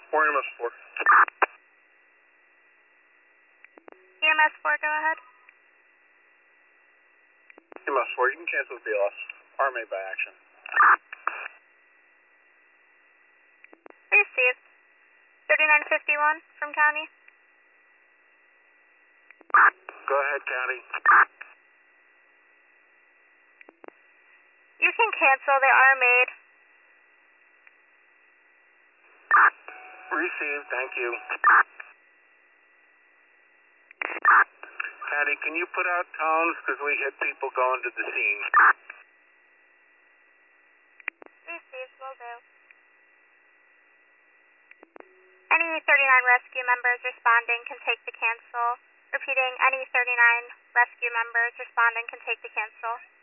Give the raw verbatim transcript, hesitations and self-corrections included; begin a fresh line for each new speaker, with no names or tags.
four E M S four.
E M S four, go ahead.
E M S four, you can cancel the B L S. R M A by action.
Received. thirty-nine fifty-one from County.
Go ahead, County.
You can cancel, they are made.
Received, thank you. County, can you put out tones because we hit people going to the scene?
Received, will do. Any thirty-nine rescue members responding can take the cancel. Repeating, any thirty-nine rescue members responding can take the cancel.